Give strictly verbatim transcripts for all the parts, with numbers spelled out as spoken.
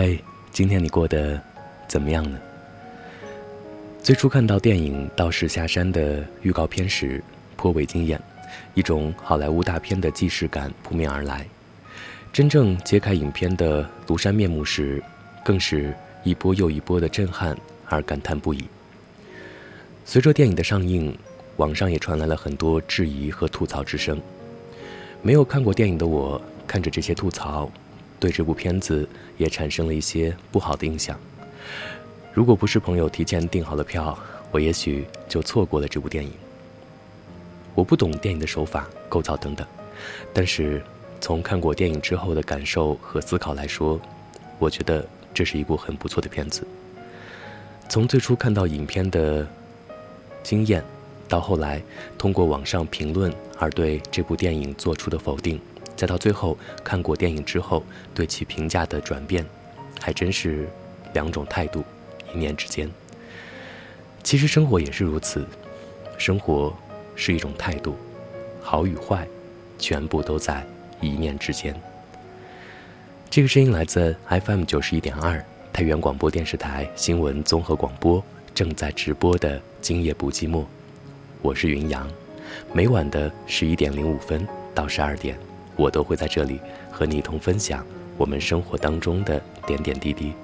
嘿，今天你过得怎么样呢？最初看到电影《道士下山》的预告片时，颇为惊艳，一种好莱坞大片的既视感扑面而来。真正揭开影片的庐山面目时，更是一波又一波的震撼而感叹不已。随着电影的上映，网上也传来了很多质疑和吐槽之声。没有看过电影的我，看着这些吐槽，对这部片子也产生了一些不好的印象。如果不是朋友提前订好了票，我也许就错过了这部电影。我不懂电影的手法、构造等等，但是从看过电影之后的感受和思考来说，我觉得这是一部很不错的片子。从最初看到影片的惊艳，到后来通过网上评论而对这部电影做出的否定，再到最后看过电影之后对其评价的转变，还真是两种态度，一念之间。其实生活也是如此，生活是一种态度，好与坏全部都在一念之间。这个声音来自 F M 九十一点二 太原广播电视台新闻综合广播，正在直播的今夜不寂寞，我是云阳。每晚的十一点零五分到十二点，我都会在这里和你一同分享我们生活当中的点点滴滴。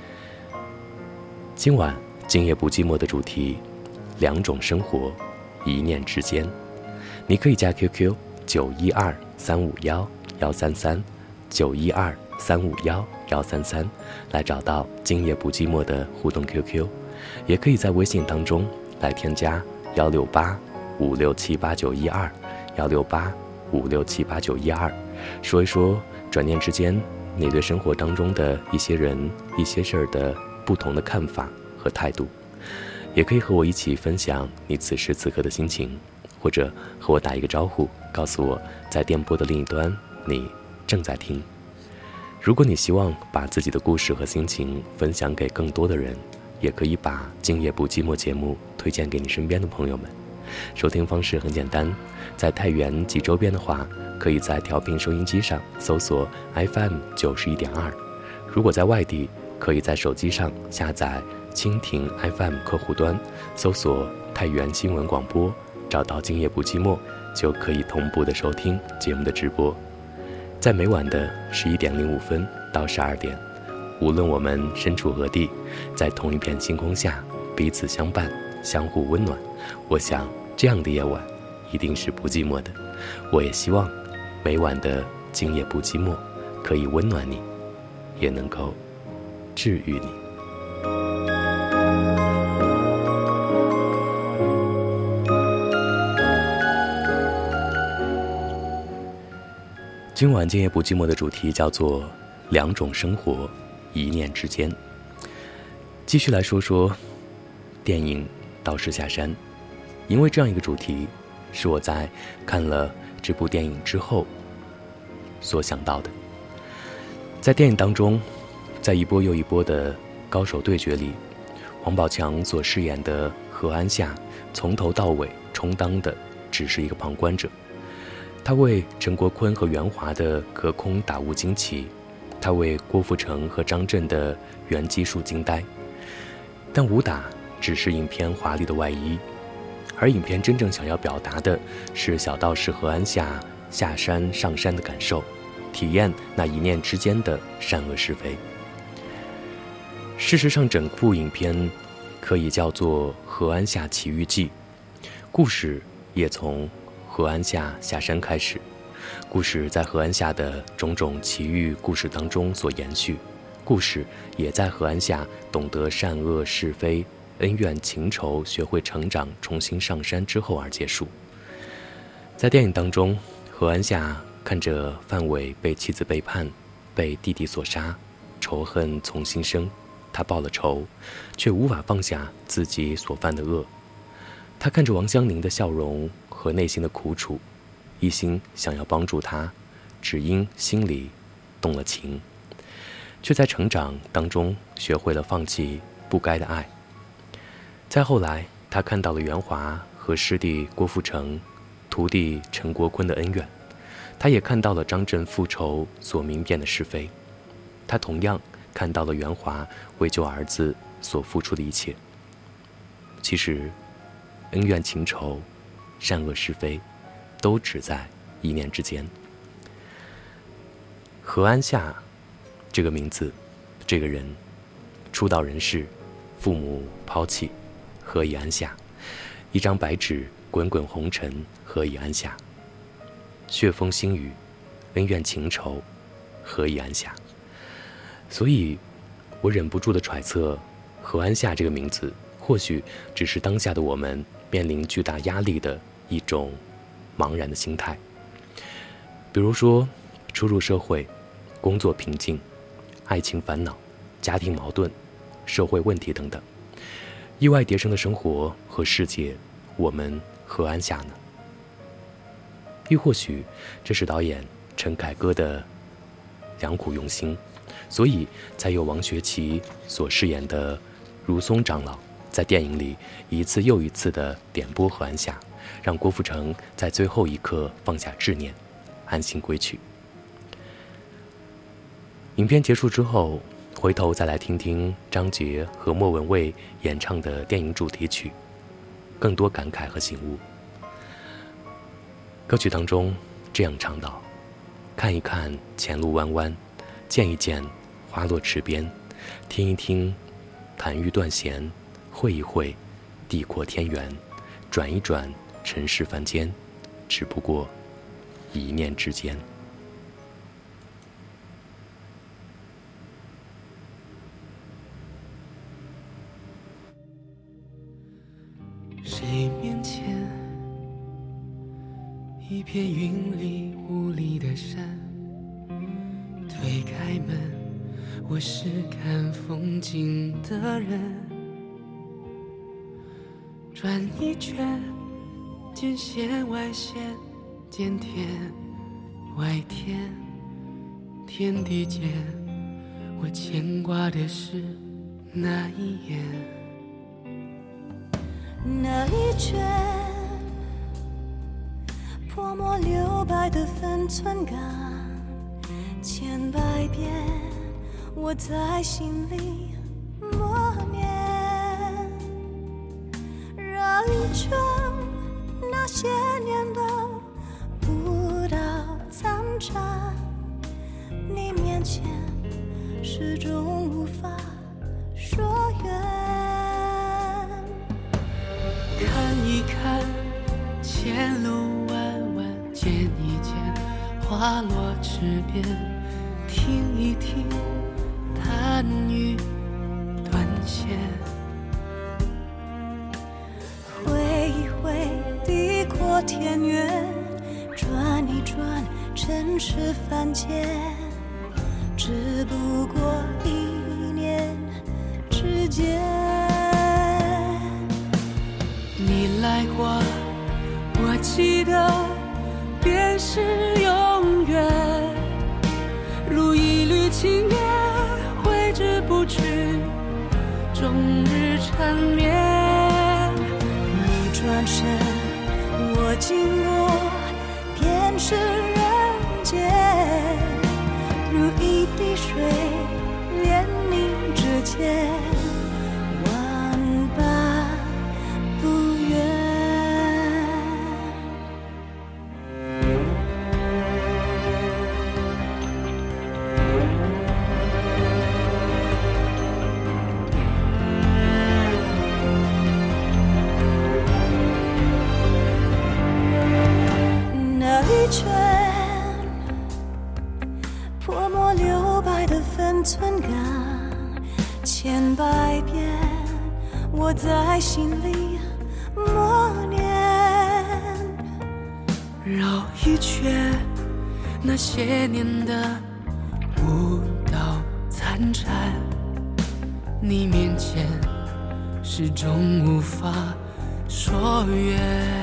今晚今夜不寂寞的主题，两种生活，一念之间。你可以加 Q Q 九一二三五幺幺三三 九一二三五幺幺三三来找到今夜不寂寞的互动 Q Q， 也可以在微信当中来添加幺六八五六七八九一二幺六八五六七八九一二，说一说转念之间你对生活当中的一些人一些事儿的不同的看法和态度。也可以和我一起分享你此时此刻的心情，或者和我打一个招呼，告诉我在电波的另一端你正在听。如果你希望把自己的故事和心情分享给更多的人，也可以把今夜不寂寞节目推荐给你身边的朋友们。收听方式很简单，在太原及周边的话，可以在调频收音机上搜索 F M 九十一点二。如果在外地，可以在手机上下载蜻蜓 F M 客户端，搜索太原新闻广播，找到今夜不寂寞，就可以同步的收听节目的直播。在每晚的十一点零五分到十二点，无论我们身处何地，在同一片星空下彼此相伴，相互温暖，我想这样的夜晚一定是不寂寞的。我也希望每晚的今夜不寂寞可以温暖你，也能够治愈你。今晚今夜不寂寞的主题叫做两种生活，一念之间。继续来说说电影《道士下山》，因为这样一个主题是我在看了这部电影之后所想到的。在电影当中，在一波又一波的高手对决里，王宝强所饰演的何安夏从头到尾充当的只是一个旁观者。他为陈国坤和袁华的隔空打无惊奇，他为郭富城和张震的原技术惊呆。但武打只是影片华丽的外衣，而影片真正想要表达的是小道士何安夏下山上山的感受，体验那一念之间的善恶是非。事实上，整部影片可以叫做《何安夏奇遇记》，故事也从何安夏下山开始，故事在何安夏的种种奇遇故事当中所延续，故事也在何安夏懂得善恶是非、恩怨情仇，学会成长，重新上山之后而结束。在电影当中，何安夏看着范伟被妻子背叛，被弟弟所杀，仇恨从心生，他报了仇，却无法放下自己所犯的恶。他看着王香凝的笑容和内心的苦楚，一心想要帮助他，只因心里动了情，却在成长当中学会了放弃不该的爱。再后来，他看到了袁华和师弟郭富城、徒弟陈国坤的恩怨，他也看到了张震复仇所明辨的是非。他同样看看到了袁华为救儿子所付出的一切。其实，恩怨情仇、善恶是非，都只在一念之间。何安夏这个名字，这个人初到人世，父母抛弃，何以安下？一张白纸，滚滚红尘，何以安下？血风腥雨，恩怨情仇，何以安下？所以，我忍不住地揣测，何安夏这个名字，或许只是当下的我们面临巨大压力的一种茫然的心态。比如说，初入社会，工作瓶颈，爱情烦恼，家庭矛盾，社会问题等等，意外迭生的生活和世界，我们何安下呢？亦或许这是导演陈凯歌的良苦用心，所以才有王学圻所饰演的如松长老在电影里一次又一次的点拨何安夏，让郭富城在最后一刻放下执念，安心归去。影片结束之后，回头再来听听张杰和莫文蔚演唱的电影主题曲，更多感慨和醒悟。歌曲当中这样唱道：看一看前路弯弯，见一见花落池边，听一听弹玉断弦，会一会地阔天圆，转一转尘世凡间，只不过一念之间。 谁面前一片云里雾里的山，推开门，我是看风景的人，转一圈，见线外线，见天外天，天地间，我牵挂的是那一眼， 那一圈泼墨留白的分寸感，千百遍我在心里默念，绕一圈那些年的舞蹈残渣，你面前始终无法说远。 看一看前路弯弯，见一见花落池边，听一听弹玉断弦， 挥一挥地阔天远，转一转尘世凡间，只不过一念之间。 你来过，我记得便是永远，如一缕青烟，挥之不去，终日缠绵。 你转身，我经过，便是人间，如一滴水，连你指尖，万般不愿。那一圈泼墨留白的分寸感，千百遍我在心里默念， 绕一圈那些年的舞蹈残蝉，你面前始终无法说远。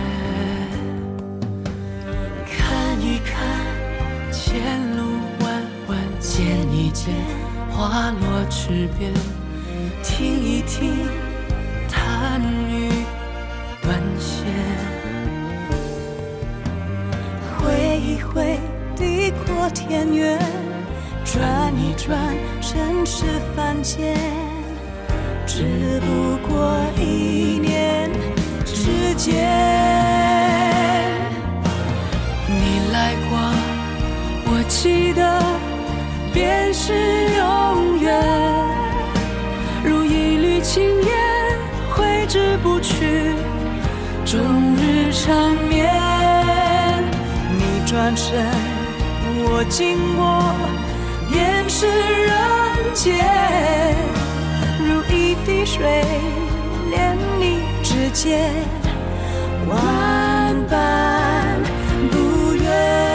看一看前路弯弯，见一见花落池边，听一听弹玉断弦， 挥一挥地阔天远， 转一转，尘世凡间，只不过一念之间。 你来过，我记得，便是永远。如一缕青烟，挥之不去，终日缠绵。 你转身，我经过，便是人间。如一滴水，连你指尖，万般不愿。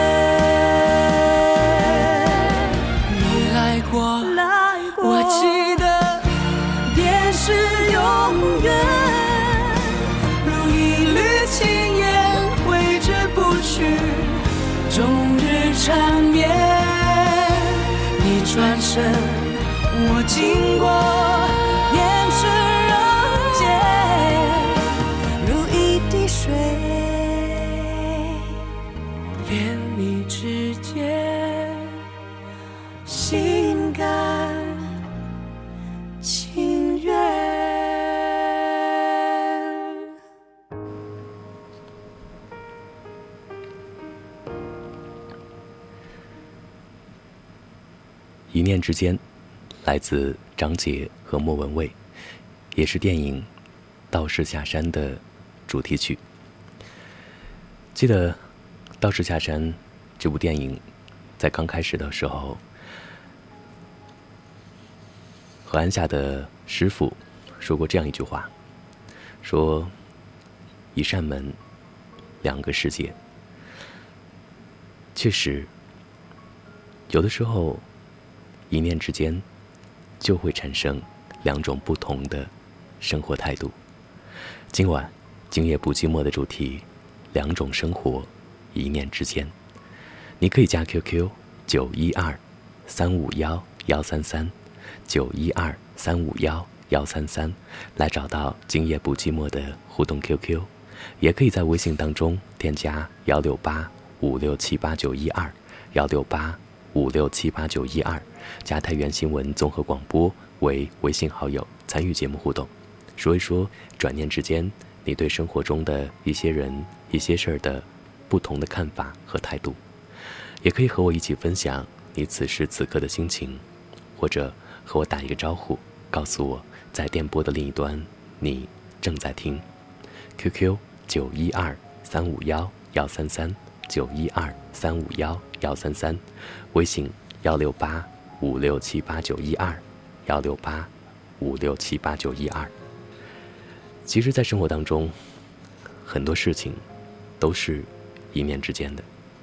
你来过， 来过， 我记得， 便是永远。 如一缕青烟，挥之不去，终日缠绵。你转身， 我经过，便是人间。如一滴水， 连你指尖， 心甘情愿。 一念之间，来自张杰和莫文蔚，也是电影《道士下山》的主题曲。记得《道士下山》这部电影在刚开始的时候，何安夏的师傅说过这样一句话，说一扇门，两个世界。确实，有的时候一念之间就会产生两种不同的生活态度。今晚今夜不寂寞的主题，两种生活，一念之间。你可以加 Q Q 九一二三五幺幺三三九一二三五幺幺三三来找到今夜不寂寞的互动 Q Q， 也可以在微信当中添加幺六八五六七八九一二幺六八五六七八九一二，加太原新闻综合广播为微信好友，参与节目互动，说一说转念之间你对生活中的一些人一些事儿的不同的看法和态度。也可以和我一起分享你此时此刻的心情，或者和我打一个招呼，告诉我在电波的另一端你正在听。 Q Q 九一二三五幺幺三三九一二三五幺幺三三，微信幺六八五六七八九一二幺六八五六七八九一二。其实在生活当中，很多事情都是一念之间的。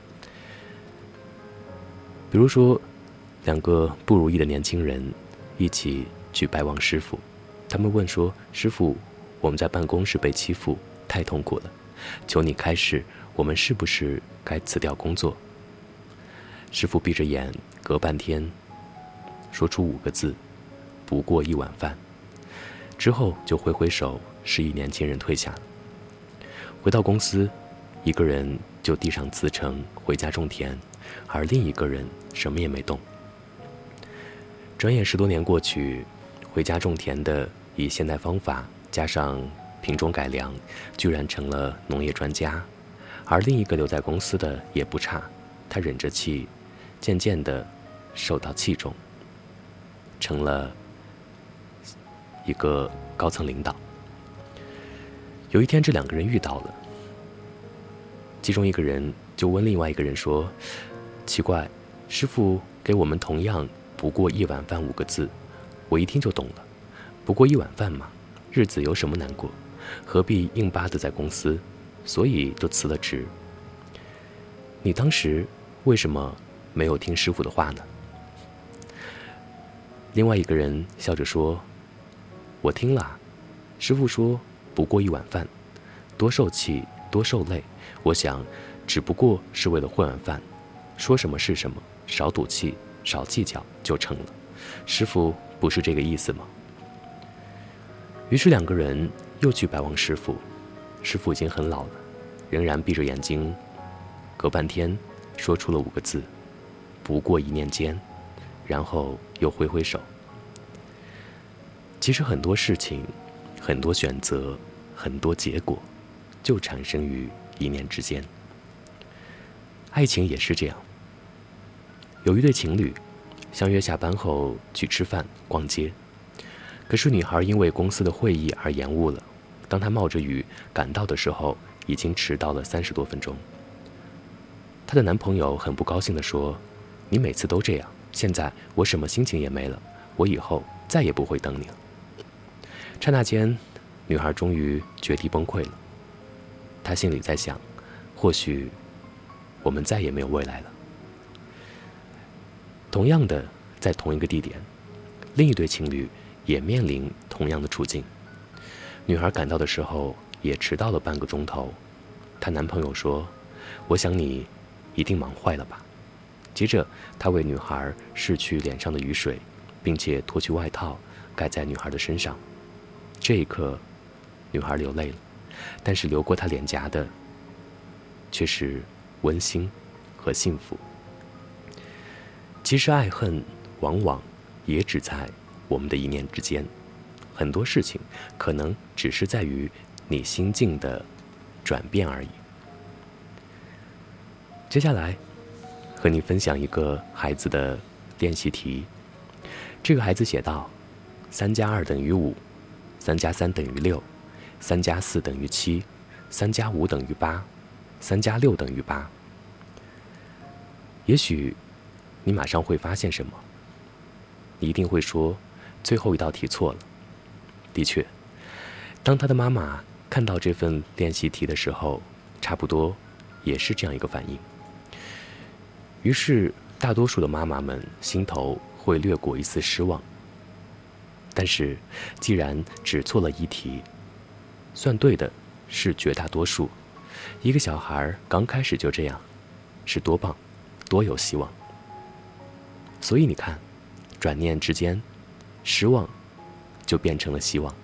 比如说，两个不如意的年轻人一起去拜望师傅，他们问说：师傅，我们在办公室被欺负，太痛苦了，求你开示，我们是不是该辞掉工作？师傅闭着眼，隔半天说出五个字：不过一碗饭。之后就挥挥手，示意年轻人退下了。回到公司，一个人就递上辞呈回家种田，而另一个人什么也没动。转眼十多年过去，回家种田的以现代方法加上品种改良，居然成了农业专家，而另一个留在公司的也不差，他忍着气，渐渐地受到器重，成了一个高层领导。有一天，这两个人遇到了，其中一个人就问另外一个人说：奇怪，师傅给我们同样不过一碗饭五个字，我一听就懂了，不过一碗饭嘛，日子有什么难过，何必硬巴的在公司，所以就辞了职。你当时为什么没有听师傅的话呢？另外一个人笑着说：我听了，师傅说不过一碗饭，多受气多受累，我想只不过是为了混碗饭，说什么是什么，少赌气少计较就成了，师傅不是这个意思吗？于是两个人又去拜望师傅，师傅已经很老了，仍然闭着眼睛，隔半天说出了五个字：不过一念间。 然后又挥挥手。其实很多事情，很多选择，很多结果，就产生于一念之间。爱情也是这样。有一对情侣相约下班后去吃饭逛街，可是女孩因为公司的会议而延误了。当她冒着雨赶到的时候，已经迟到了三十多分钟。她的男朋友很不高兴地说：“你每次都这样，现在我什么心情也没了，我以后再也不会等你了。”刹那间，女孩终于决堤崩溃了。她心里在想，或许我们再也没有未来了。同样的，在同一个地点，另一对情侣也面临同样的处境。女孩赶到的时候也迟到了半个钟头。她男朋友说：“我想你一定忙坏了吧。”接着，他为女孩拭去脸上的雨水，并且脱去外套盖在女孩的身上。这一刻，女孩流泪了，但是流过她脸颊的却是温馨和幸福。其实爱恨往往也只在我们的一念之间，很多事情可能只是在于你心境的转变而已。接下来和你分享一个孩子的练习题。这个孩子写道：三加二等于五，三加三等于六，三加四等于七，三加五等于八，三加六等于八。也许你马上会发现什么，你一定会说最后一道题错了。的确，当他的妈妈看到这份练习题的时候，差不多也是这样一个反应。于是大多数的妈妈们心头会掠过一丝失望。但是既然只错了一题，算对的是绝大多数。一个小孩刚开始就这样，是多棒，多有希望。所以你看，转念之间，失望就变成了希望。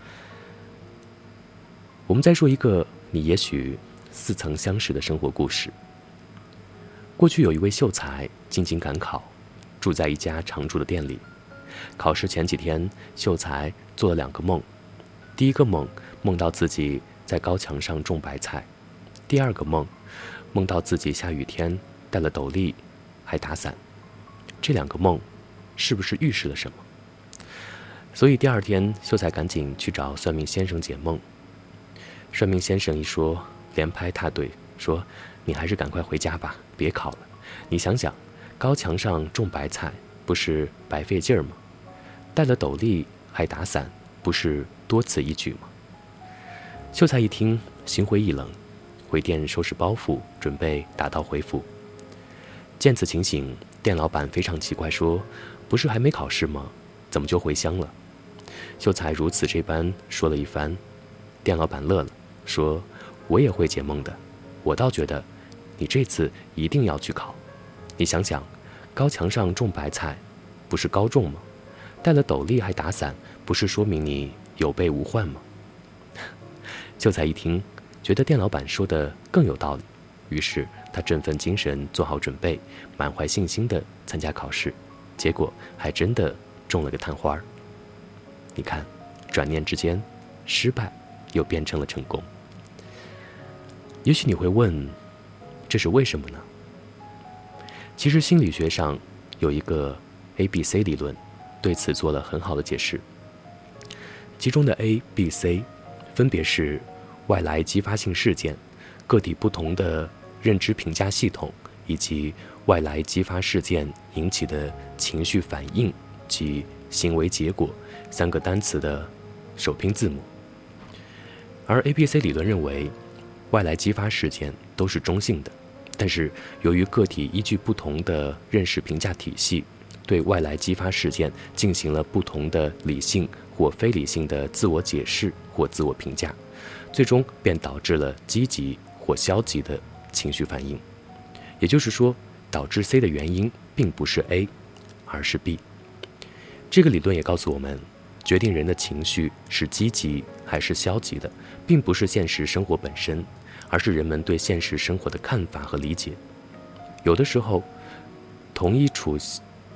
我们再说一个你也许似曾相识的生活故事。过去有一位秀才进京赶考，住在一家常住的店里。考试前几天，秀才做了两个梦。第一个梦，梦到自己在高墙上种白菜；第二个梦，梦到自己下雨天带了斗笠，还打伞。这两个梦是不是预示了什么？所以第二天，秀才赶紧去找算命先生解梦。算命先生一说，连拍踏对，说：“你还是赶快回家吧，别考了。你想想，高墙上种白菜，不是白费劲儿吗？戴了斗笠还打伞，不是多此一举吗？”秀才一听，心灰意冷，回店收拾包袱，准备打道回府。见此情形，店老板非常奇怪，说：“不是还没考试吗？怎么就回乡了？”秀才如此这般说了一番，店老板乐了，说：“我也会解梦的，我倒觉得你这次一定要去考。你想想，高墙上种白菜，不是高中吗？戴了斗笠还打伞，不是说明你有备无患吗？”秀才一听，觉得店老板说的更有道理，于是他振奋精神，做好准备，满怀信心地参加考试，结果还真的中了个探花。你看，转念之间，失败又变成了成功。也许你会问，这是为什么呢？其实心理学上有一个 A B C 理论，对此做了很好的解释。其中的 A、B、C 分别是外来激发性事件、个体不同的认知评价系统，以及外来激发事件引起的情绪反应及行为结果三个单词的首拼字母。而 A B C 理论认为，外来激发事件都是中性的，但是由于个体依据不同的认识评价体系，对外来激发事件进行了不同的理性或非理性的自我解释或自我评价，最终便导致了积极或消极的情绪反应。也就是说，导致 C 的原因并不是 A， 而是 B。 这个理论也告诉我们，决定人的情绪是积极还是消极的，并不是现实生活本身，而是人们对现实生活的看法和理解。有的时候，同一处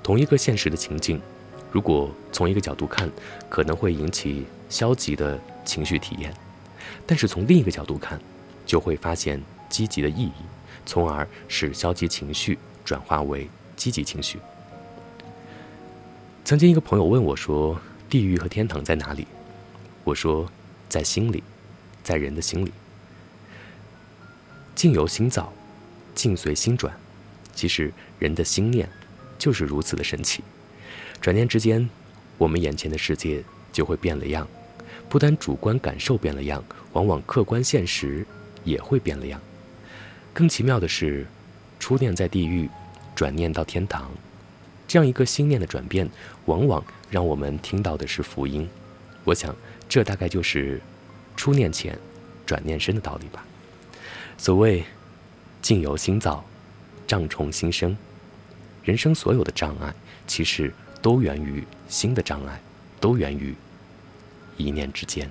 同一个现实的情境，如果从一个角度看，可能会引起消极的情绪体验，但是从另一个角度看，就会发现积极的意义，从而使消极情绪转化为积极情绪。曾经一个朋友问我说，地狱和天堂在哪里？我说，在心里，在人的心里。境由心造，境随心转。其实人的心念就是如此的神奇，转念之间，我们眼前的世界就会变了样。不单主观感受变了样，往往客观现实也会变了样。更奇妙的是，初念在地狱，转念到天堂，这样一个心念的转变，往往让我们听到的是福音。我想这大概就是初念浅转念深的道理吧。所谓境由心造，障从心生。人生所有的障碍，其实都源于心的障碍，都源于一念之间。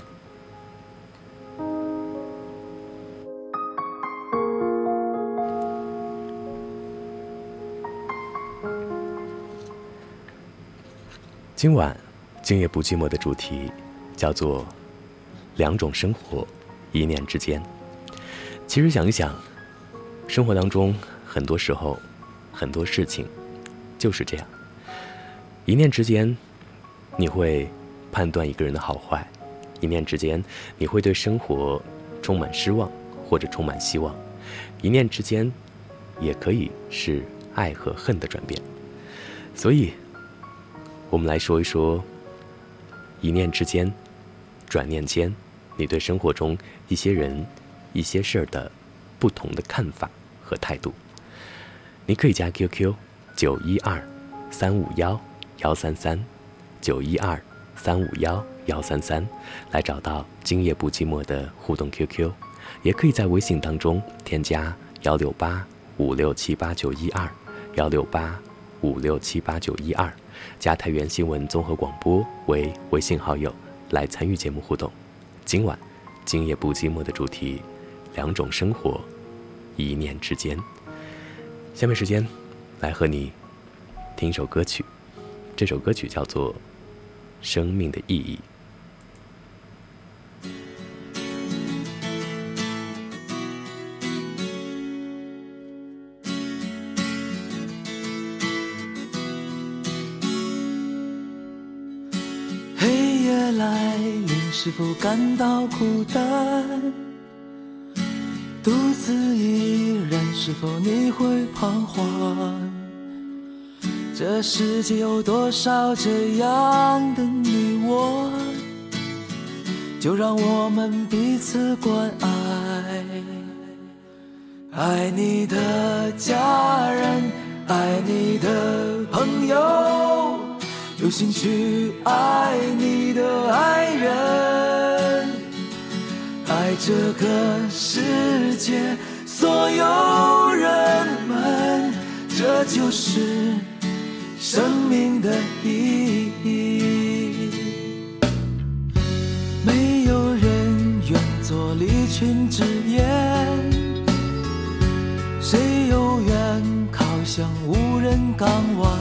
今晚今夜不寂寞的主题叫做两种生活，一念之间。其实想一想，生活当中很多时候很多事情就是这样，一念之间你会判断一个人的好坏，一念之间你会对生活充满失望或者充满希望，一念之间也可以是爱和恨的转变。所以我们来说一说一念之间，转念间，你对生活中一些人一些事儿的不同的看法和态度。你可以加 Q Q 九一二三五幺幺三三九一二三五幺幺三三来找到今夜不寂寞的互动 Q Q， 也可以在微信当中添加幺六八五六七八九一二幺六八五六七八九一二，加太原新闻综合广播为微信好友来参与节目互动。今晚今夜不寂寞的主题，两种生活，一念之间。下面时间来和你听一首歌曲，这首歌曲叫做《生命的意义》。 黑夜来临，是否感到孤单？独自一人，是否你会彷徨？这世界有多少这样的你我，就让我们彼此关爱。爱你的家人，爱你的朋友，有心去爱你的爱人，爱这个世界所有人们，这就是生命的意义。没有人愿做离群之言，谁又愿靠向无人港湾？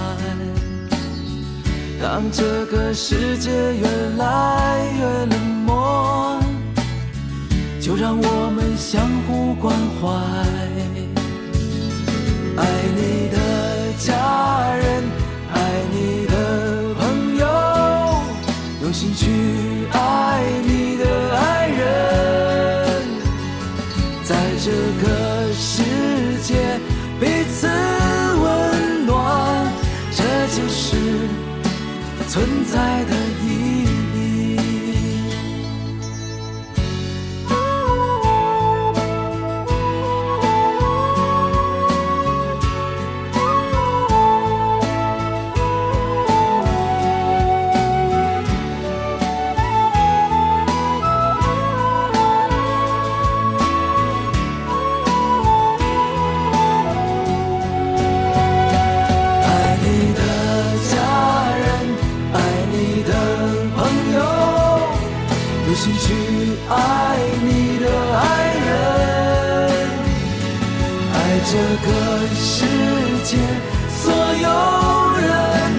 当这个世界越来越冷漠，就让我们相互关怀。爱你的家人，爱你的朋友，用心去爱你的爱人，在这个世界彼此温暖，这就是存在的意义。用心去爱你的爱人，爱这个世界所有人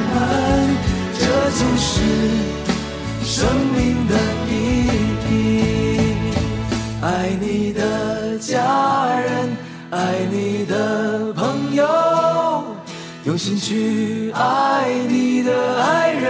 生命的意义。爱你的家人，爱你的朋友，用心去爱你的爱人。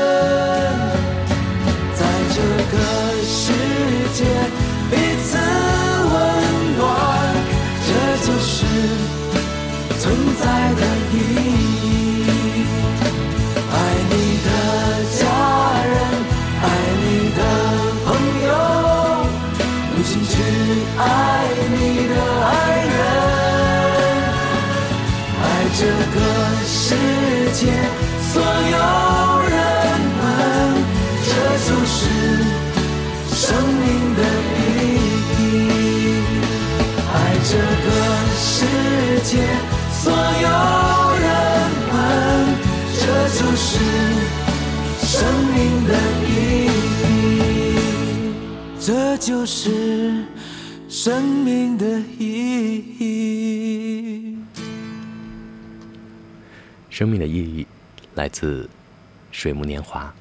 在这个世界彼此温暖，这就是存在的意义。爱你的家人，爱你的朋友，用心去爱你的爱人。爱这个世界所有人们，这就是生命的意义。爱这个世界所有人们，这就是生命的意义。这就是生命的意义。 生命的意义来自水木年华。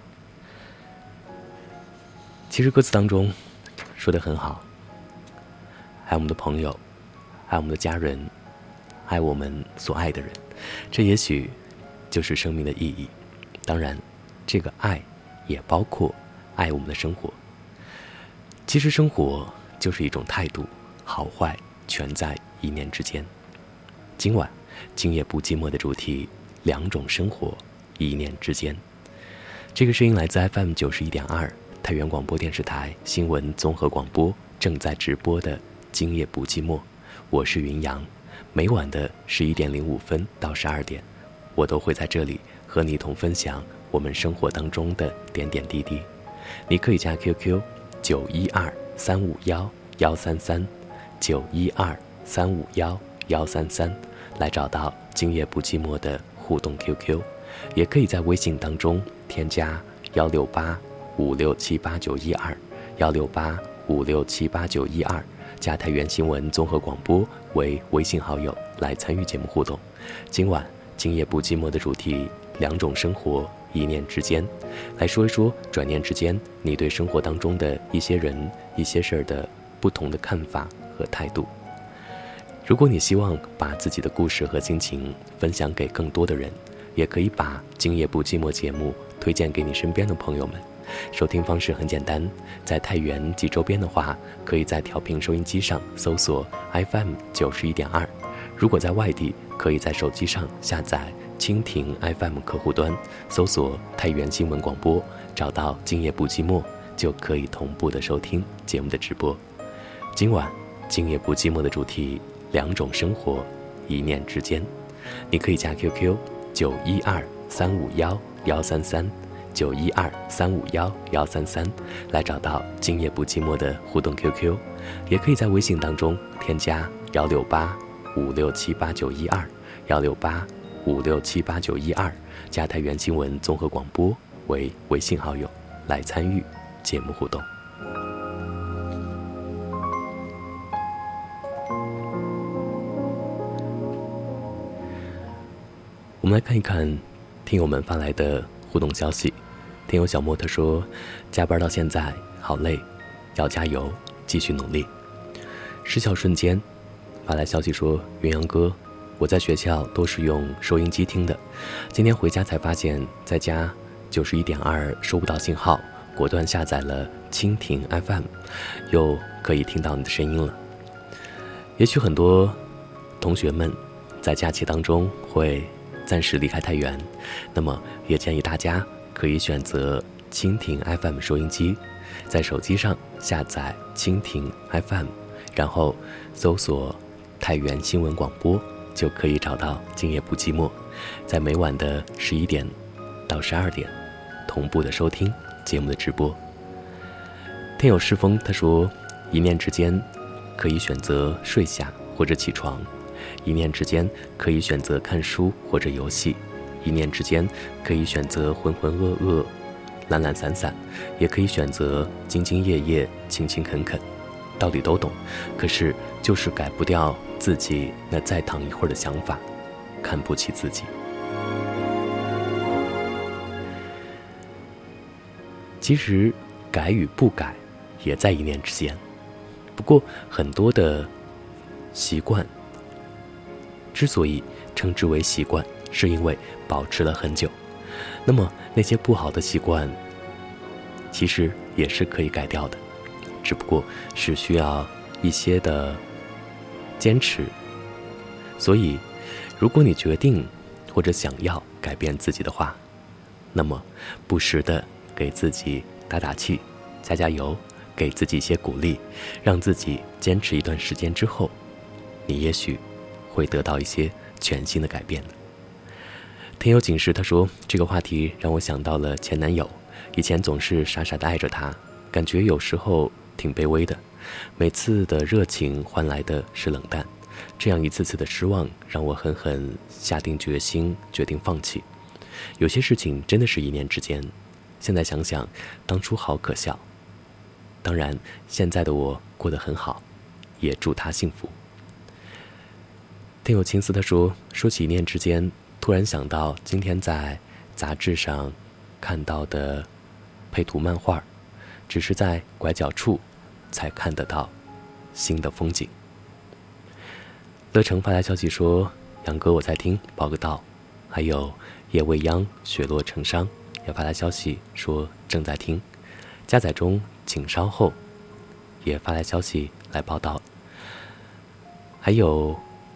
其实歌词当中说得很好，爱我们的朋友，爱我们的家人，爱我们所爱的人，这也许就是生命的意义。当然，这个爱也包括爱我们的生活。其实生活就是一种态度，好坏全在一念之间。今晚今夜不寂寞的主题，两种生活，一念之间。这个声音来自 F M 九十一点二太原广播电视台新闻综合广播正在直播的今夜不寂寞，我是云阳。每晚的十一点零五分到十二点，我都会在这里和你一同分享我们生活当中的点点滴滴。你可以加 Q Q 九一二三五幺幺三三九一二三五幺幺三三来找到今夜不寂寞的互动 Q Q， 也可以在微信当中添加幺六八五六七八九一二幺六八五六七八九一二，加太原新闻综合广播为微信好友来参与节目互动。今晚今夜不寂寞的主题，两种生活，一念之间，来说一说转念之间你对生活当中的一些人一些事儿的不同的看法和态度。如果你希望把自己的故事和心情分享给更多的人，也可以把今夜不寂寞节目推荐给你身边的朋友们。收听方式很简单，在太原及周边的话，可以在调频收音机上搜索 F M 九十一点二。如果在外地，可以在手机上下载蜻蜓 F M 客户端，搜索太原新闻广播，找到今夜不寂寞，就可以同步的收听节目的直播。今晚今夜不寂寞的主题，两种生活，一念之间。你可以加 Q Q 九一二三五幺幺三三九一二三五幺幺三三来找到今夜不寂寞的互动 Q Q， 也可以在微信当中添加幺六八五六七八九一二幺六八五六七八九一二，加太原新闻综合广播为微信好友来参与节目互动。我们来看一看听友们发来的互动消息。听友小莫他说，加班到现在好累，要加油，继续努力。失效瞬间发来消息说，云阳哥，我在学校都是用收音机听的，今天回家才发现在家九十一点二收不到信号，果断下载了蜻蜓 F M， 又可以听到你的声音了。也许很多同学们在假期当中会暂时离开太原，那么也建议大家可以选择蜻蜓 F M 收音机，在手机上下载蜻蜓 F M， 然后搜索太原新闻广播，就可以找到今夜不寂寞，在每晚的十一点到十二点同步的收听节目的直播。天有诗风他说，一念之间可以选择睡下或者起床，一念之间可以选择看书或者游戏，一念之间可以选择浑浑噩噩懒懒散散，也可以选择兢兢业业勤勤恳恳，道理都懂，可是就是改不掉自己那再躺一会儿的想法，看不起自己。 其实改与不改也在一念之间。不过很多的习惯之所以称之为习惯，是因为保持了很久。那么那些不好的习惯其实也是可以改掉的，只不过是需要一些的坚持。所以如果你决定或者想要改变自己的话，那么不时的给自己打打气，加加油，给自己一些鼓励，让自己坚持一段时间之后，你也许会得到一些全新的改变的。听友警示他说，这个话题让我想到了前男友，以前总是傻傻的爱着他，感觉有时候挺卑微的，每次的热情换来的是冷淡，这样一次次的失望让我狠狠下定决心，决定放弃。有些事情真的是一念之间，现在想想当初好可笑。当然现在的我过得很好，也祝他幸福。听友青丝他说，说起一念之间，突然想到今天在杂志上看到的配图漫画，只是在拐角处才看得到新的风景。乐成发来消息说，杨哥我在听，报个到。还有夜未央雪落成殇也发来消息说正在听，加载中请稍后也发来消息来报道。还有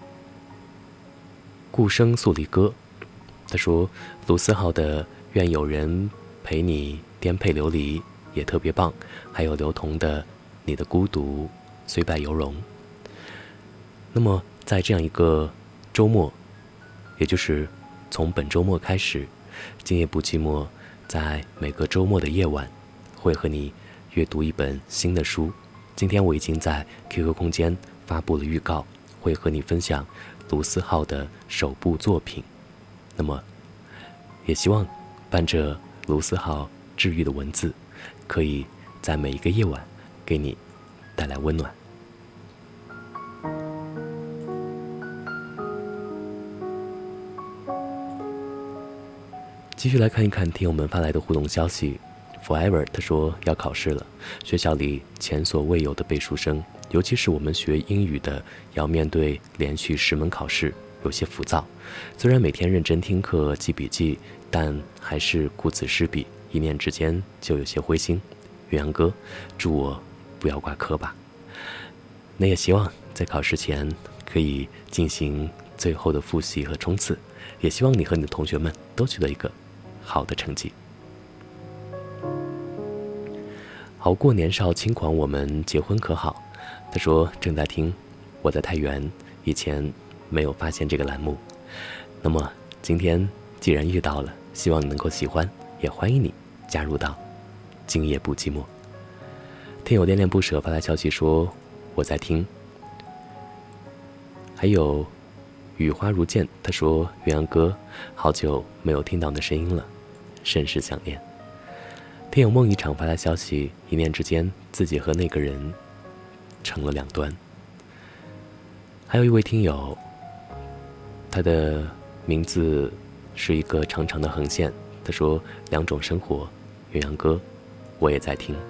顾生素离歌，他说卢思浩的愿有人陪你颠沛流离也特别棒，还有刘同的你的孤独虽败犹荣。那么在这样一个周末，也就是从本周末开始，今夜不寂寞在每个周末的夜晚会和你阅读一本新的书。今天我已经在 Q Q 空间发布了预告，会和你分享卢思浩的首部作品。那么也希望伴着卢思浩治愈的文字，可以在每一个夜晚给你带来温暖。继续来看一看听友们发来的互动消息。 Forever 他说要考试了，学校里前所未有的背书声，尤其是我们学英语的要面对连续十门考试，有些浮躁。虽然每天认真听课记笔记，但还是顾此失彼，一念之间就有些灰心。岳阳哥，祝我不要挂科吧。那也希望在考试前可以进行最后的复习和冲刺，也希望你和你的同学们都取得一个好的成绩。好过年少轻狂，我们结婚可好？他说正在听，我在太原，以前没有发现这个栏目。那么今天既然遇到了，希望你能够喜欢，也欢迎你加入到今夜不寂寞。听友恋恋不舍发来消息说我在听。还有雨花如剑，他说元阳哥，好久没有听到你的声音了，甚是想念。听友梦一场发来消息，一念之间自己和那个人成了两端。还有一位听友，他的名字是一个长长的横线，他说两种生活，元阳哥我也在听。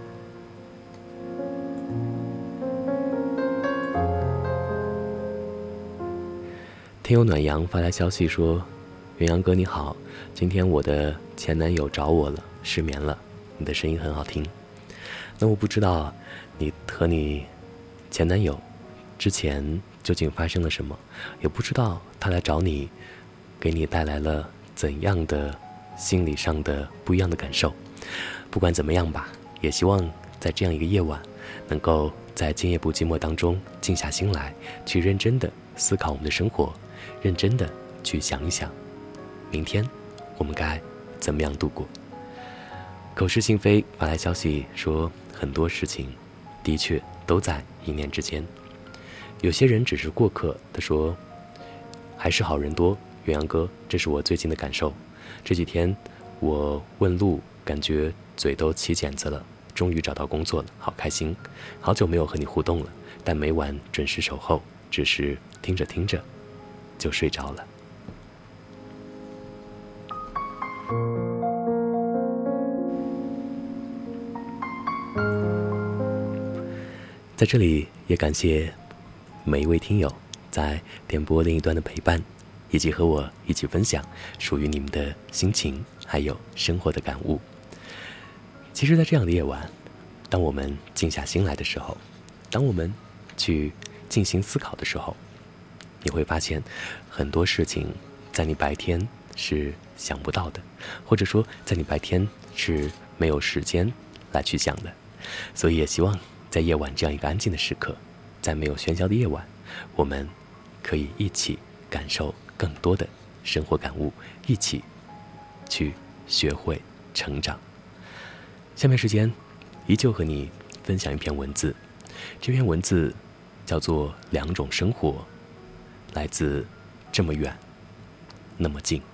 听友暖阳发来消息说，元阳哥你好，今天我的前男友找我了，失眠了，你的声音很好听。那我不知道你和你前男友之前究竟发生了什么，也不知道他来找你给你带来了怎样的心理上的不一样的感受。不管怎么样吧，也希望在这样一个夜晚，能够在今夜不寂寞当中静下心来，去认真的思考我们的生活，认真的去想一想明天我们该怎么样度过。口是心非发来消息说，很多事情的确都在一念之间，有些人只是过客。他说还是好人多，元阳哥，这是我最近的感受。这几天我问路，感觉嘴都起茧子了，终于找到工作了，好开心。好久没有和你互动了，但每晚准时守候，只是听着听着就睡着了。 在这里也感谢每一位听友在电波另一端的陪伴，以及和我一起分享属于你们的心情还有生活的感悟。其实在这样的夜晚，当我们静下心来的时候，当我们去静心思考的时候，你会发现很多事情在你白天是想不到的，或者说在你白天是没有时间来去想的。所以也希望在夜晚这样一个安静的时刻，在没有喧嚣的夜晚，我们可以一起感受更多的生活感悟，一起去学会成长。下面时间依旧和你分享一篇文字，这篇文字叫做《两种生活》，来自这么远那么近。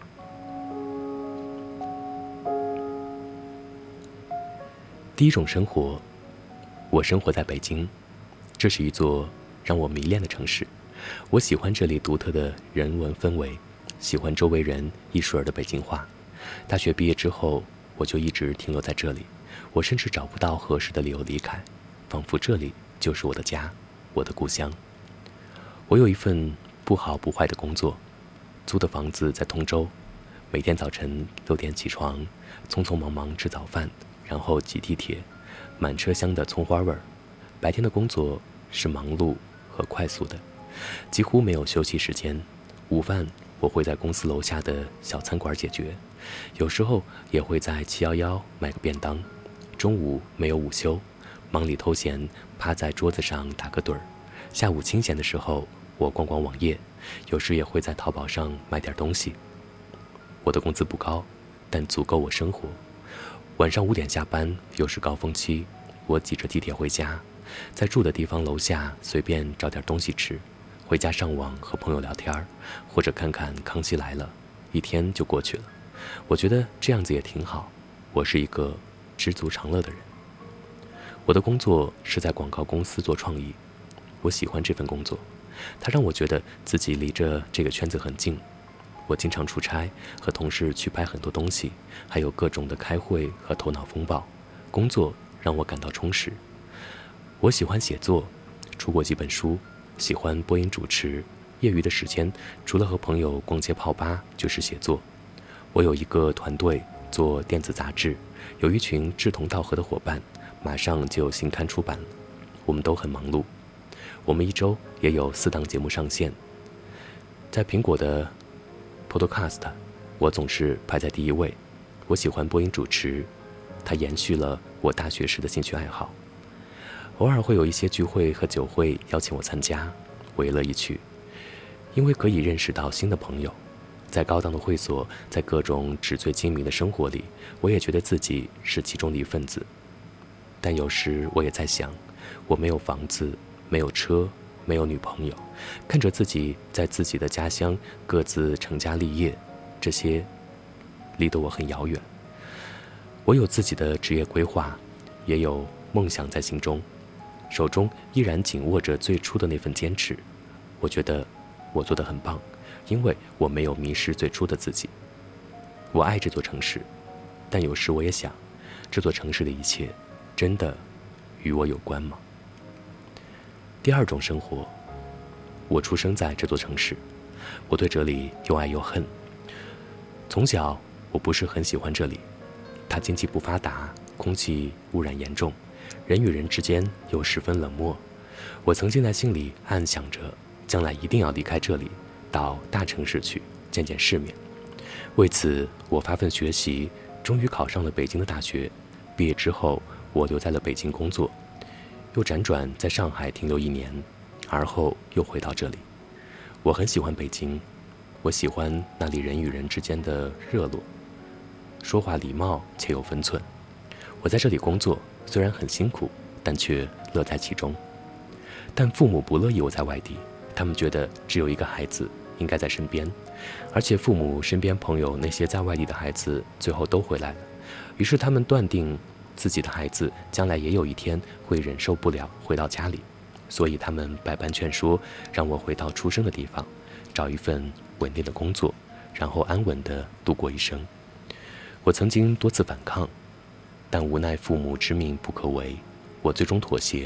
第一种生活，我生活在北京，这是一座让我迷恋的城市。我喜欢这里独特的人文氛围，喜欢周围人一水儿的北京话。大学毕业之后，我就一直停留在这里，我甚至找不到合适的理由离开，仿佛这里就是我的家，我的故乡。我有一份不好不坏的工作，租的房子在通州，每天早晨六点起床，匆匆忙忙吃早饭，然后挤地铁，满车厢的葱花味儿。白天的工作是忙碌和快速的，几乎没有休息时间。午饭我会在公司楼下的小餐馆解决，有时候也会在七一一买个便当。中午没有午休，忙里偷闲，趴在桌子上打个盹儿。下午清闲的时候，我逛逛网页，有时也会在淘宝上买点东西。我的工资不高，但足够我生活。晚上五点下班，又是高峰期，我挤着地铁回家，在住的地方楼下随便找点东西吃，回家上网和朋友聊天，或者看看《康熙来了》，一天就过去了。我觉得这样子也挺好，我是一个知足常乐的人。我的工作是在广告公司做创意，我喜欢这份工作，它让我觉得自己离着这个圈子很近。我经常出差，和同事去拍很多东西，还有各种的开会和头脑风暴。工作让我感到充实。我喜欢写作，出过几本书，喜欢播音主持。业余的时间，除了和朋友逛街泡吧，就是写作。我有一个团队做电子杂志，有一群志同道合的伙伴，马上就有新刊出版了。我们都很忙碌，我们一周也有四档节目上线。在苹果的 Podcast， 我总是排在第一位。我喜欢播音主持，它延续了我大学时的兴趣爱好。偶尔会有一些聚会和酒会邀请我参加，我也乐意去，因为可以认识到新的朋友。在高档的会所，在各种纸醉金迷的生活里，我也觉得自己是其中的一份子。但有时我也在想，我没有房子，没有车，没有女朋友，看着自己在自己的家乡各自成家立业，这些离得我很遥远。我有自己的职业规划，也有梦想在心中，手中依然紧握着最初的那份坚持。我觉得我做得很棒，因为我没有迷失最初的自己。我爱这座城市，但有时我也想，这座城市的一切真的与我有关吗？第二种生活，我出生在这座城市，我对这里又爱又恨。从小我不是很喜欢这里，它经济不发达，空气污染严重，人与人之间又十分冷漠。我曾经在心里暗想着，将来一定要离开这里，到大城市去见见世面。为此我发奋学习，终于考上了北京的大学。毕业之后我留在了北京工作，又辗转在上海停留一年，而后又回到这里。我很喜欢北京，我喜欢那里人与人之间的热络，说话礼貌且有分寸。我在这里工作，虽然很辛苦，但却乐在其中。但父母不乐意我在外地，他们觉得只有一个孩子应该在身边，而且父母身边朋友那些在外地的孩子最后都回来了，于是他们断定自己的孩子将来也有一天会忍受不了回到家里，所以他们百般劝说，让我回到出生的地方，找一份稳定的工作，然后安稳地度过一生。我曾经多次反抗，但无奈父母之命不可违，我最终妥协，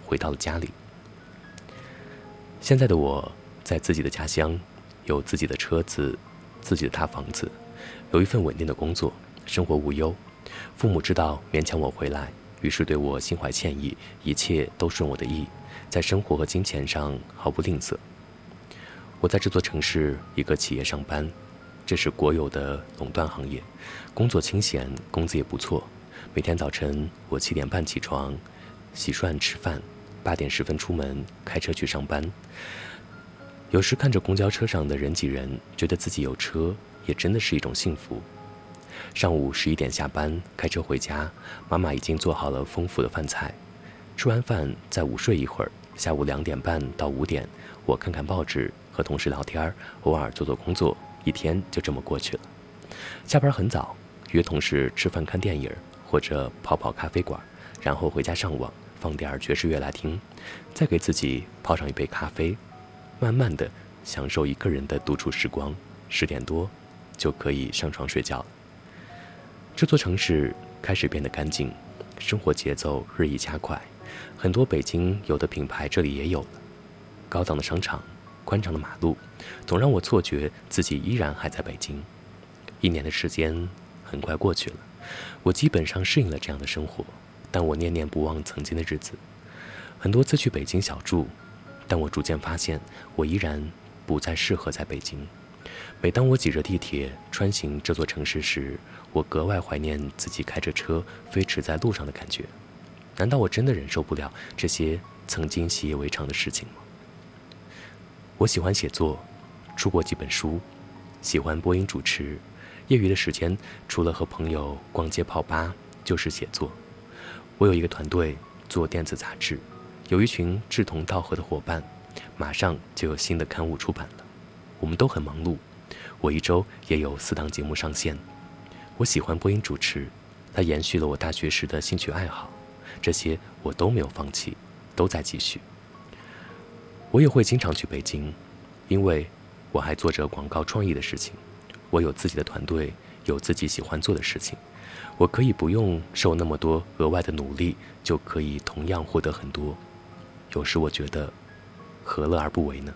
回到了家里。现在的我在自己的家乡，有自己的车子，自己的大房子，有一份稳定的工作，生活无忧。父母知道勉强我回来，于是对我心怀歉意，一切都顺我的意，在生活和金钱上毫不吝啬。我在这座城市一个企业上班，这是国有的垄断行业，工作清闲，工资也不错。每天早晨我七点半起床，洗涮吃饭，八点十分出门，开车去上班。有时看着公交车上的人挤人，觉得自己有车也真的是一种幸福。上午十一点下班，开车回家，妈妈已经做好了丰富的饭菜。吃完饭再午睡一会儿，下午两点半到五点，我看看报纸，和同事聊天，偶尔做做工作，一天就这么过去了。下班很早，约同事吃饭看电影，或者跑跑咖啡馆，然后回家上网，放点爵士乐来听，再给自己泡上一杯咖啡，慢慢的享受一个人的独处时光。十点多就可以上床睡觉了。这座城市开始变得干净，生活节奏日益加快，很多北京有的品牌这里也有了。高档的商场，宽敞的马路，总让我错觉自己依然还在北京。一年的时间很快过去了，我基本上适应了这样的生活，但我念念不忘曾经的日子。很多次去北京小住，但我逐渐发现我依然不再适合在北京。每当我挤着地铁穿行这座城市时，我格外怀念自己开着车飞驰在路上的感觉。难道我真的忍受不了这些曾经习以为常的事情吗？我喜欢写作，出过几本书，喜欢播音主持，业余的时间除了和朋友逛街泡吧，就是写作。我有一个团队做电子杂志，有一群志同道合的伙伴，马上就有新的刊物出版了。我们都很忙碌，我一周也有四档节目上线。我喜欢播音主持，它延续了我大学时的兴趣爱好，这些我都没有放弃，都在继续。我也会经常去北京，因为我还做着广告创意的事情，我有自己的团队，有自己喜欢做的事情，我可以不用受那么多额外的努力，就可以同样获得很多。有时我觉得，何乐而不为呢？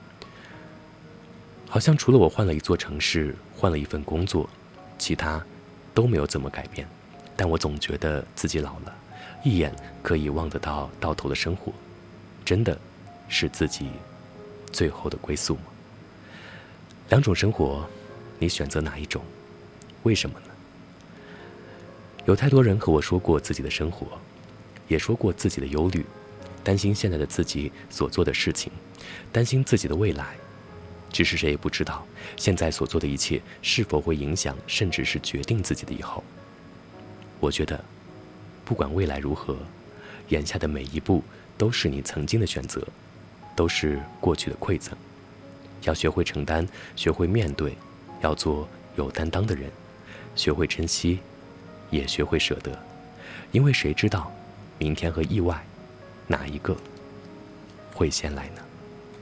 好像除了我换了一座城市，换了一份工作，其他都没有怎么改变。但我总觉得自己老了，一眼可以望得到到头的生活，真的是自己最后的归宿吗？两种生活，你选择哪一种？为什么呢？有太多人和我说过自己的生活，也说过自己的忧虑，担心现在的自己所做的事情，担心自己的未来。只是谁也不知道，现在所做的一切是否会影响，甚至是决定自己的以后。我觉得，不管未来如何，眼下的每一步都是你曾经的选择，都是过去的馈赠。要学会承担，学会面对，要做有担当的人，学会珍惜，也学会舍得。因为谁知道，明天和意外，哪一个会先来呢？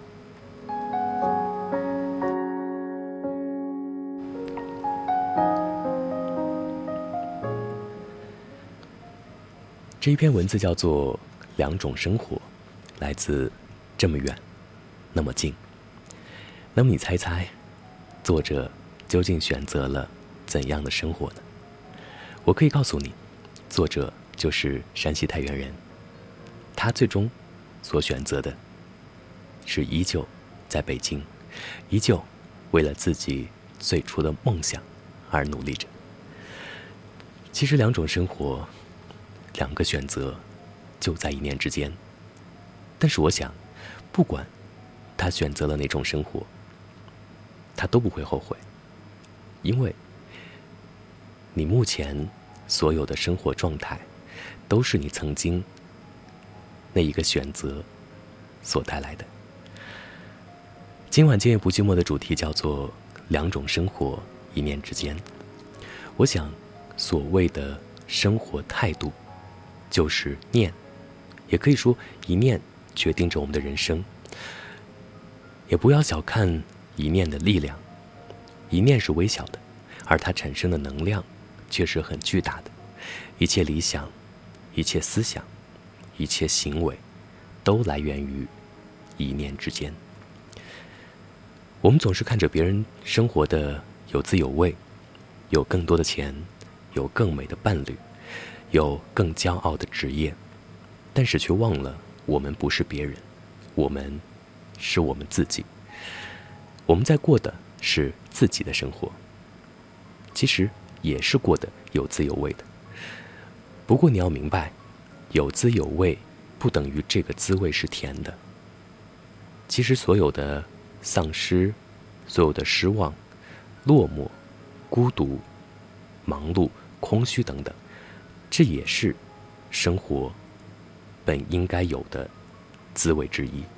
这一篇文字叫做《两种生活》，来自这么远，那么近。那么你猜猜，作者究竟选择了怎样的生活呢？我可以告诉你，作者就是山西太原人，他最终所选择的是依旧在北京，依旧为了自己最初的梦想而努力着。其实两种生活，两个选择就在一念之间。但是我想，不管他选择了哪种生活，他都不会后悔，因为你目前所有的生活状态，都是你曾经那一个选择所带来的。今晚今夜不寂寞的主题叫做两种生活，一念之间。我想，所谓的生活态度，就是念，也可以说一念决定着我们的人生。也不要小看一念的力量，一念是微小的，而它产生的能量却是很巨大的。一切理想，一切思想，一切行为， 都来源于一念之间。我们总是看着别人生活的有滋有味，有更多的钱，有更美的伴侣，有更骄傲的职业，但是却忘了我们不是别人，我们是我们自己。我们在过的是自己的生活，其实也是过得有滋有味的。不过你要明白，有滋有味不等于这个滋味是甜的。其实所有的丧失，所有的失望、落寞、孤独、忙碌、空虚等等，这也是生活本应该有的滋味之一。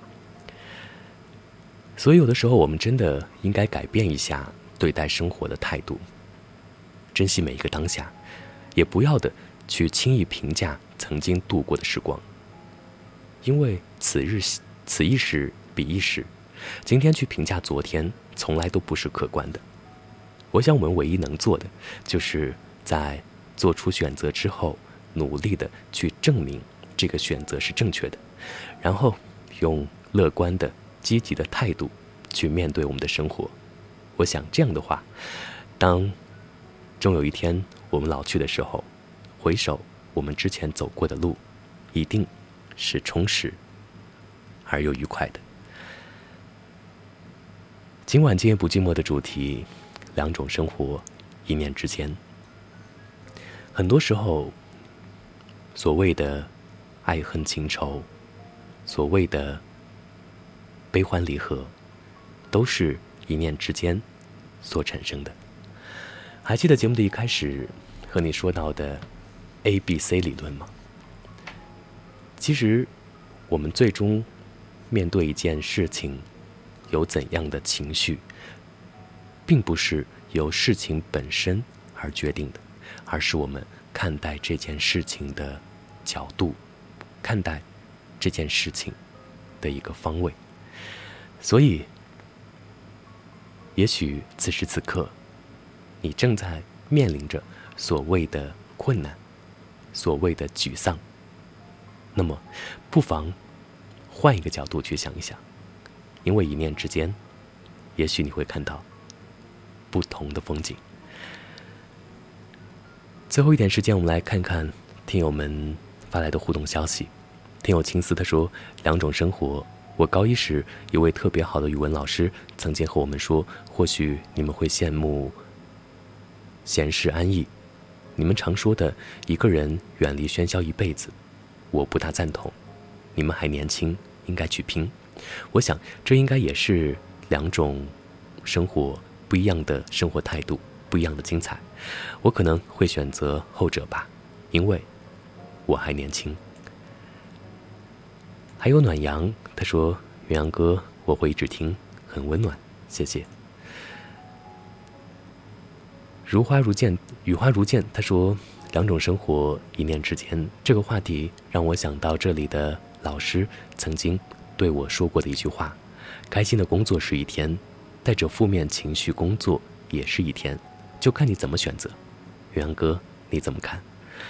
所以有的时候我们真的应该改变一下对待生活的态度，珍惜每一个当下，也不要的去轻易评价曾经度过的时光，因为此日此一时彼一时，今天去评价昨天从来都不是客观的。我想我们唯一能做的，就是在做出选择之后，努力的去证明这个选择是正确的，然后用乐观的积极的态度去面对我们的生活。我想这样的话，当终有一天我们老去的时候，回首我们之前走过的路，一定是充实而又愉快的。今晚今夜不寂寞的主题，两种生活，一念之间。很多时候，所谓的爱恨情仇，所谓的悲欢离合，都是一念之间所产生的。还记得节目的一开始和你说到的 A B C 理论吗？其实我们最终面对一件事情有怎样的情绪，并不是由事情本身而决定的，而是我们看待这件事情的角度，看待这件事情的一个方位。所以也许此时此刻你正在面临着所谓的困难，所谓的沮丧，那么不妨换一个角度去想一想，因为一念之间，也许你会看到不同的风景。最后一点时间，我们来看看听友们发来的互动消息。听友青丝他说，两种生活，我高一时一位特别好的语文老师曾经和我们说，或许你们会羡慕闲适安逸，你们常说的一个人远离喧嚣一辈子，我不大赞同，你们还年轻，应该去拼。我想这应该也是两种生活不一样的生活态度，不一样的精彩。我可能会选择后者吧，因为我还年轻。还有暖阳，他说，元阳哥我会一直听，很温暖，谢谢。如花如剑，雨花如剑，他说，两种生活，一念之间，这个话题让我想到这里的老师曾经对我说过的一句话，开心的工作是一天，带着负面情绪工作也是一天，就看你怎么选择。元阳哥你怎么看？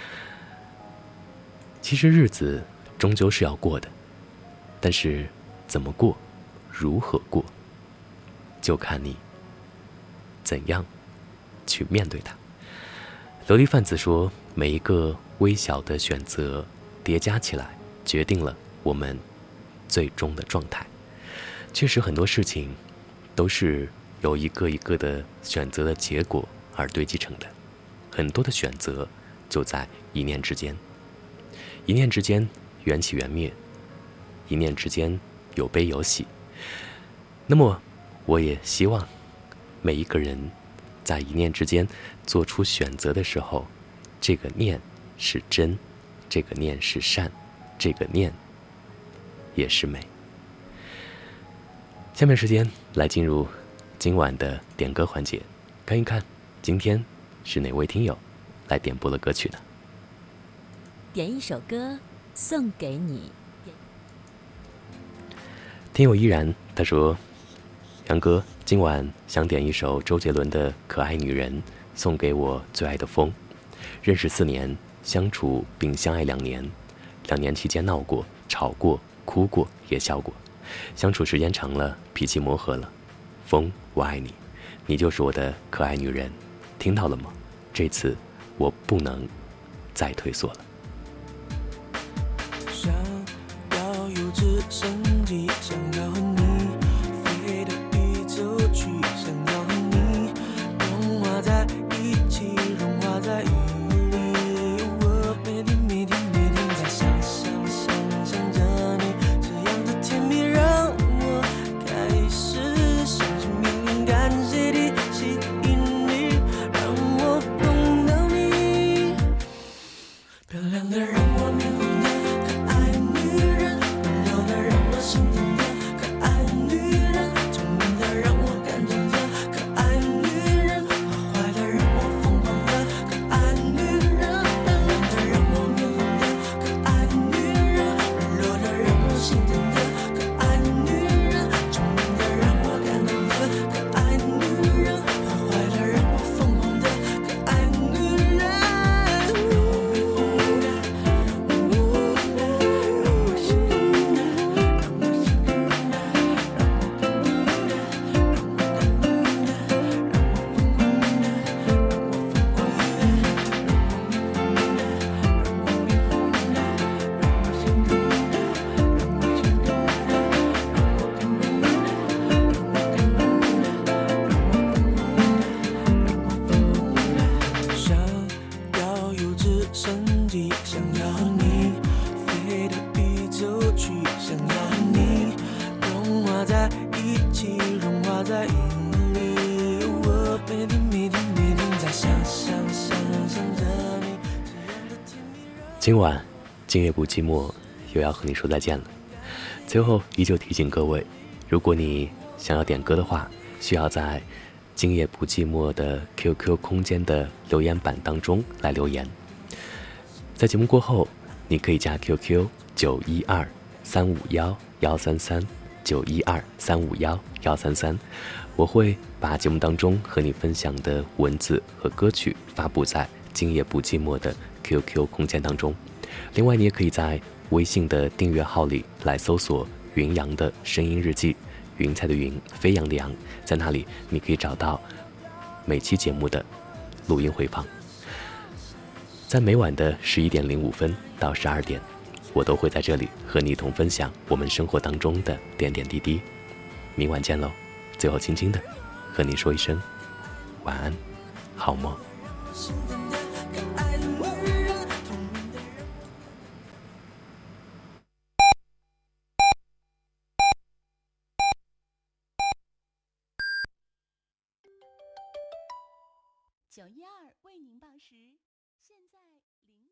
其实日子终究是要过的，但是怎么过，如何过，就看你怎样去面对它。琉璃贩子说，每一个微小的选择叠加起来，决定了我们最终的状态。确实很多事情都是由一个一个的选择的结果而堆积成的，很多的选择就在一念之间，一念之间缘起缘灭，一念之间有悲有喜。那么我也希望每一个人在一念之间做出选择的时候，这个念是真，这个念是善，这个念也是美。下面时间来进入今晚的点歌环节，看一看今天是哪位听友来点播了歌曲呢？ 点一首歌送给你。 听友依然他说，杨哥今晚想点一首周杰伦的《可爱女人》，送给我最爱的风。认识四年，相处并相爱两年，两年期间闹过、吵过、 哭过也笑过，相处时间长了，脾气磨合了。风，我爱你，你就是我的可爱女人，听到了吗？这次我不能再退缩了。 想要有直升机，想要和你飞到宇宙去，想要和你融化在一起，融化在雨里。我每天每天每天在想想想想着你，这样的甜蜜让我开始相信命运，感谢你吸引你，让我碰到你。漂亮的让我面红的可爱女人，温柔的让我心疼的可爱女人，聪明的让我感动的可爱女人，坏坏的让我疯狂的可爱女人，漂亮的让我面红的可爱女人，温柔的让我心疼的可爱女人，聪明的让我感动的可爱女人，坏坏的让我疯狂的可爱女人。想要有直升机，想要和你飞到宇宙去，想要和你融化在一起，融化在雨里。我每天每天每天在想想想想着你，这样的甜蜜让今晚今夜不寂寞又要和你说再见了。最后依旧提醒各位，如果你想要点歌的话，需要在今夜不寂寞的 Q Q 空间的留言板当中来留言。在节目过后，你可以加 Q Q 九一二三五幺幺三三九一二三五幺幺三三，我会把节目当中和你分享的文字和歌曲发布在今夜不寂寞的 Q Q 空间当中。另外，你也可以在微信的订阅号里来搜索云阳的声音日记，云彩的云，飞扬的扬，在那里你可以找到每期节目的录音回放。在每晚的十一点零五分到十二点，我都会在这里和你一同分享我们生活当中的点点滴滴。明晚见喽！最后轻轻的和你说一声晚安，好梦。 心疼的可爱女人，聪明的人。 九一二为您报时，现在零。